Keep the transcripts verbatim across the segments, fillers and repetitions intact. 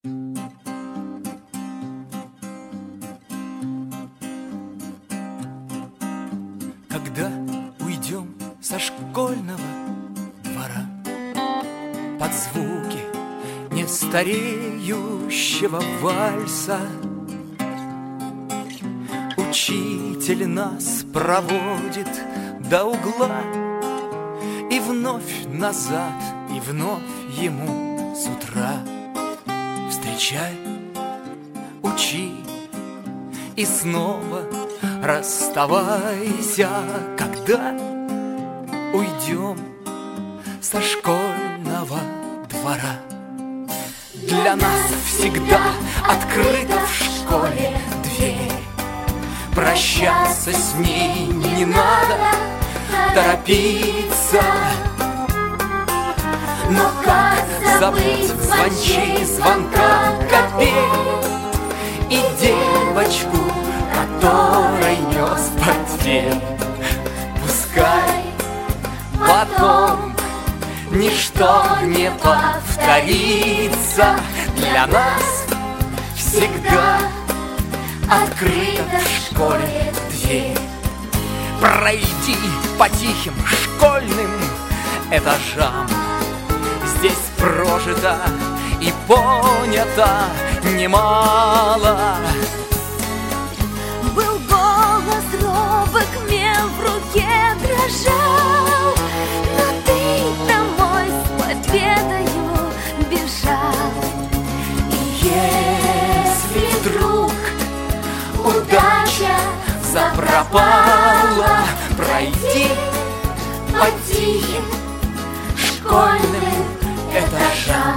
Когда уйдем со школьного двора под звуки нестареющего вальса, учитель нас проводит до угла, и вновь назад, и вновь ему с утра. Встречай, учи, и снова расставайся, когда уйдем со школьного двора. Для нас всегда открыта в школе дверь, прощаться с ней не надо торопиться. Но как забыть в звонче звонка копей и девочку, которой нес портфель? Пускай потом ничто не повторится, для нас всегда открыта в школе дверь. Пройди по тихим школьным этажам, здесь прожито и понято немало. Был голос робок, мел в руке дрожал, но ты домой с победою бежал. И если вдруг удача запропала, пройди по тихим школьным этажам.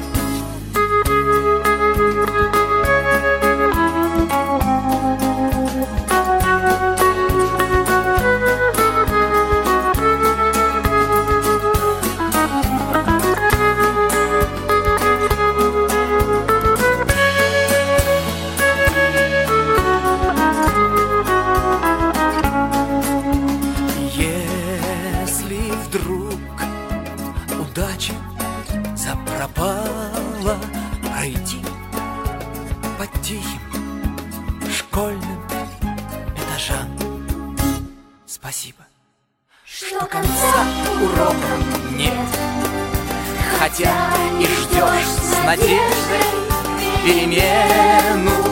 Удача запропала, пройди по тихим школьным этажам. Спасибо, что конца урокам нет, хотя и ждешь с надеждой перемену.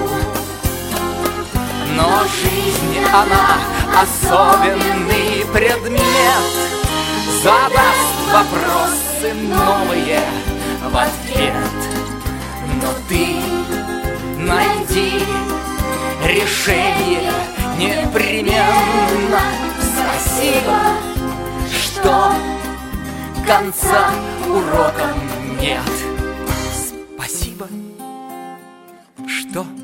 Но жизнь, она особенный предмет, задаст вопросы новые в ответ. Но ты найди решение непременно. Спасибо, что конца урокам нет. Спасибо, что